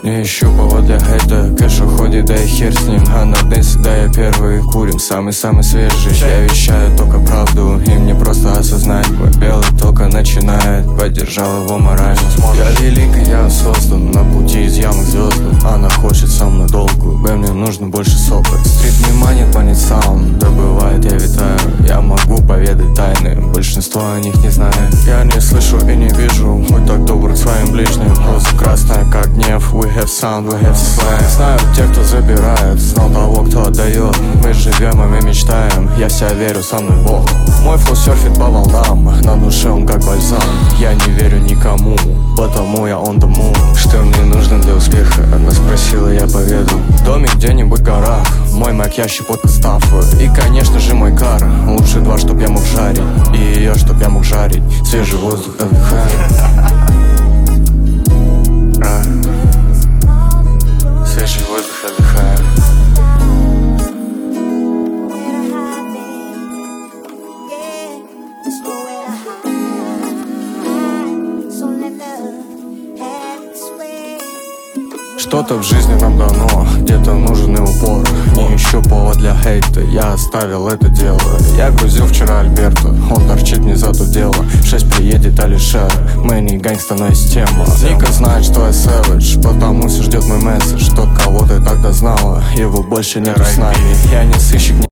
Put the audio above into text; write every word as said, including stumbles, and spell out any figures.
Не ищу повод для хейта, кэш уходит, да и хер с ним. А на дэнсе, да я первый курим, самый-самый свежий. Я вещаю только правду, и мне просто осознать. Мой белый только начинает, поддержал его морально. Я великий, я создан на пути из ямы к звездам. Она хочет со мной долгую, б, мне нужно больше сопок. Стрит не манит, манит саунд, да бывает я витаю. Я могу поведать тайны, большинство о них не знает. Я не слышу и не вижу, будь так добр к своим ближним. Роза красная, как гнев, we have sound, we have slang. Знают те, кто забирает, знал того, кто отдает. Мы живем и мы мечтаем, я вся верю, со мной Бог. Мой флоу серфит по волнам, на душе он как бальзам. Я не верю никому, потому я on the moon. Что мне нужно для успеха, она спросила, я поведу. Домик где-нибудь в горах, мой майк, я щепотка стаффа. И конечно же мой кар, лучше два, чтоб я мог жарить. И ее, чтоб я мог жарить, свежий воздух отдыхает. Свежий воздух отдыхает. Что-то в жизни нам дано, где-то нужен и упор. Не ищу повод для хейта, я оставил это дело. Я грузил вчера Альберта, он торчит не за то дело. В шесть приедет Алишер, мы не гангста, но есть тема. Ника знает, что я сэвидж, потому все ждет мой месседж. Тот, кого ты тогда знала, его больше нету с нами. Я не сыщик,